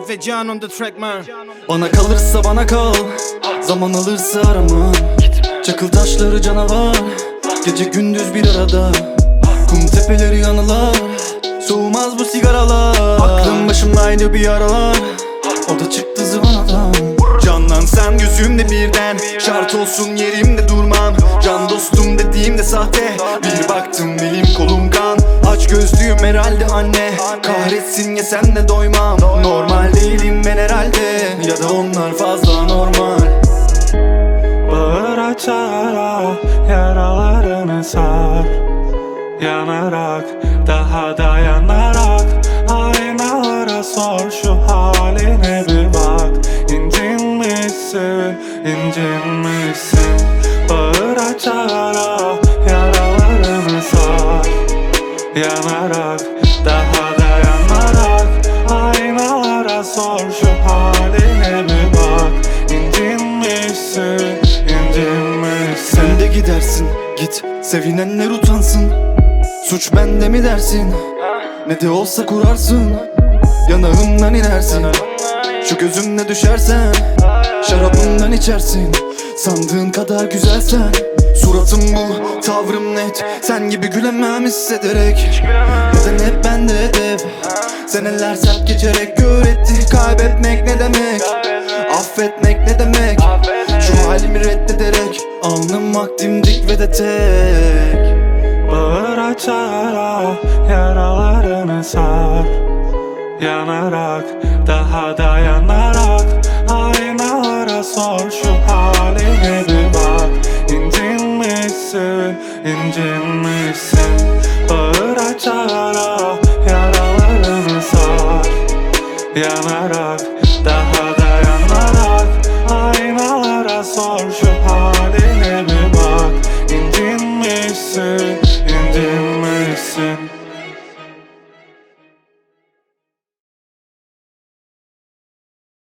ve Can on the track man. Bana kalırsa bana kal, zaman alırsa arama. Çakıl taşları canavar, gece gündüz bir arada. Kum tepeleri yanılar, soğumaz bu sigaralar. Aklım başımdaydı bir aralar, o da çıktı zıvanadan. Canlansan gözümde birden, şart olsun yerimde durmam. Can dostum dediğimde sahte, bir baktım elim kolum kan. Aç gözlüyüm herhalde anne, kahretsin yesem de doymam. Normal değilim ben herhalde, ya da onlar fazla normal. Bağır açara, yaralarını sar. Yanarak, daha dayanarak, aynalara sor şu haline bir bak. İncinmişsin, incinmişsin. Bağır açara, yaralarını sar. Yanarak, daha dayanarak, aynalara sor şu haline bir bak. İncinmişsin, incinmişsin. Sen de gidersin, git sevinenler utansın. Suç bende mi dersin? Ne de olsa kurarsın, yanağımdan inersin. Şu gözümle düşersen, şarabımdan içersin. Sandığın kadar güzelsen, suratım bu, tavrım net. Sen gibi gülemem hissederek. Neden hep bende hedef? Seneler sert geçerek gör etti. Kaybetmek ne demek? Affetmek ne demek? Şu halimi reddederek, alnım vaktim dik ve de tek. Bağır açara, yaralarını sar. Yanarak, daha dayanarak, aynalara sor şu haline bir bak. İncinmişsin, incinmişsin. Bağır açara, yaralarını sar. Yanarak, daha dayanarak, aynalara sor şu haline bir bak. İncinmişsin, incinmişsin.